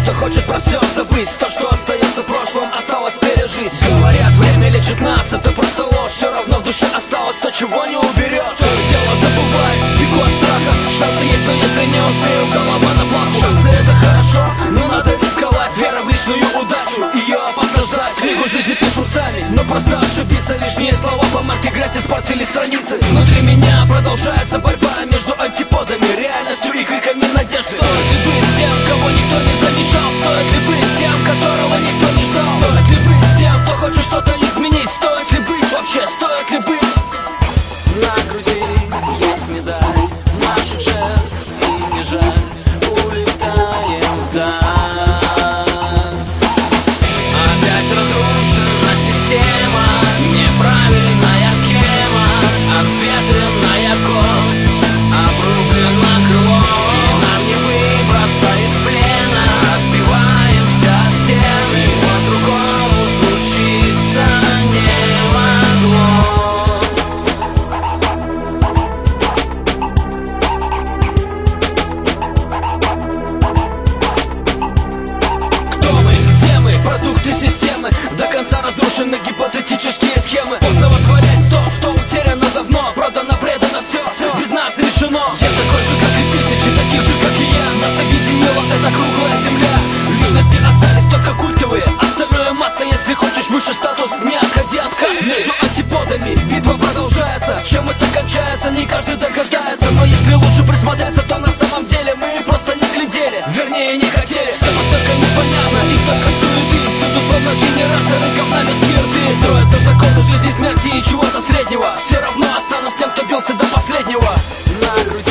кто хочет про все забыть. То, что остается в прошлом, осталось пережить. Говорят, время лечит нас, это просто ложь. Все равно в душе осталось то, чего не уберешь. То и дело забываюсь, бегу от страха. Шансы есть, но если не успею, голова на плаху. Шансы это хорошо, но надо рисковать. Вера в личную удачу, ее опасно ждать. Книгу жизни пишем сами, но просто ошибиться. Лишние слова по марке грязь испортили страницы. Внутри меня продолжается борьба между антиподами, реальностью и криками надежды. Стоит ли быть с тем, кого никто не замечал? Стоит ли быть с тем, которого никто не ждал? Стоит ли быть с тем, кто хочет что-то изменить? Стоит ли быть вообще, стоит ли быть? На груди есть медаль наших жертв, и не жаль, улетаем вдаль. Опять разрушена система, неправильная схема, обветренная кость, обрублено крыло. Нам не выбраться из плена, разбиваемся о стены, по-другому случиться не могло. Продукты системы до конца разрушены гипотетические схемы. Поздно восхвалять то, что утеряно давно, продано, предано все, без нас решено. Я такой же, как и тысячи, таких же, как и я. Нас объединила эта круглая земля. Личности остались только культовые, остальное масса. Если хочешь выше статус, не отходи от кассы. Между антиподами битва продолжается. Чем это кончается, не каждый догадается. Но если лучше присмотреться, то на самом деле мы просто не глядели, вернее не хотели. Все настолько непонятно и столько суеты. Всюду словно генераторы, говнами скирты. Строятся законы жизни, смерти и чего-то среднего. Все равно останусь тем, кто бился до последнего. На груди